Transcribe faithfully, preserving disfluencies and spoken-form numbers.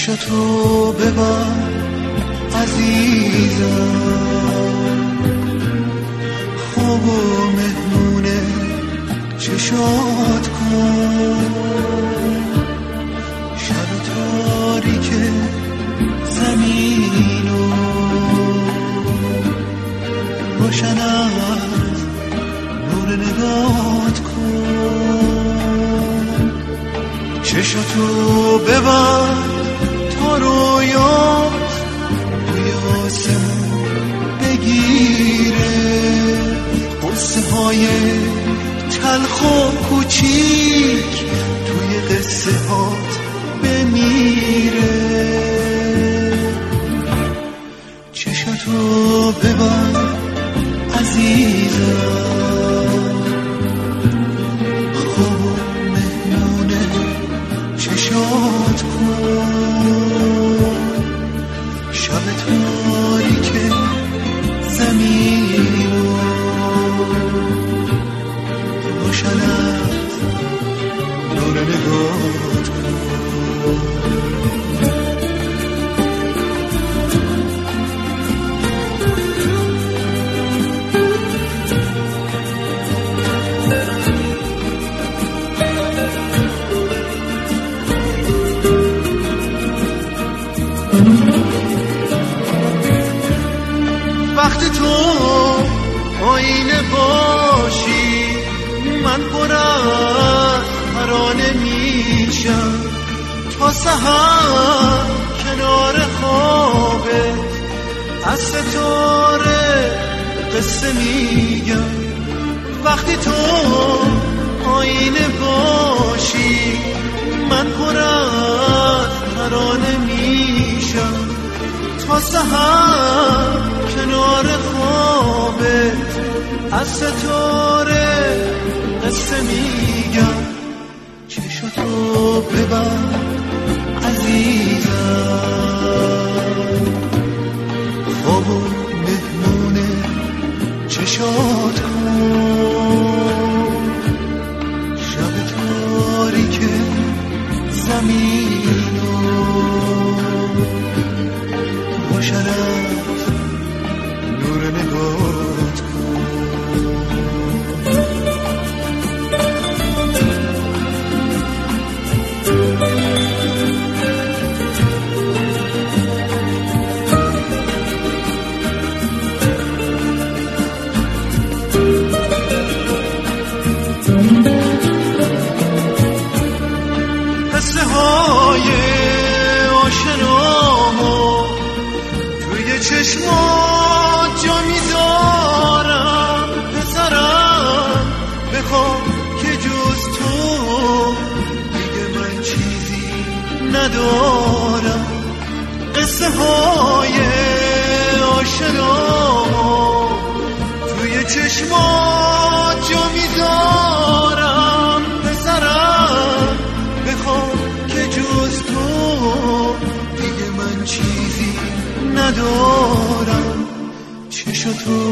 چشاتو ببر عزیزم، خواب و مهمونه چشات کن، شب تاریک زمینو روشن از نور نگات کن، چشاتو ببر تا رویات روی آسمون بگیره، قصه های تلخ و کوچیک توی قصه هات بمیره، چشاتو ببر عزیزم، خواب و مهمونه چشات کن، شب تاریک زمین رو روشن از نور نگات کن. وقتی تو آینه باشی من پر از ترانه میشم، تا سحر کنار خوابت از ستاره قصه میگم. وقتی تو آینه باشی من پر از ترانه میشم، تا سحر کنار خوابت از ستاره قصه میگم، چشاتو ببر عزیزم، خواب و مهمونه چشات کن، شب تاریک زمین رو روشن از نور نگات کن. قصه های آشنامو توی چشمات جا میذارم، پسرم بخوام که جز تو دیگه من چیزی ندارم. قصه های آشنامو توی چشمات جا میذارم، پسرم بخوام که جز تو دیگه من چیزی ندارم، چشاتو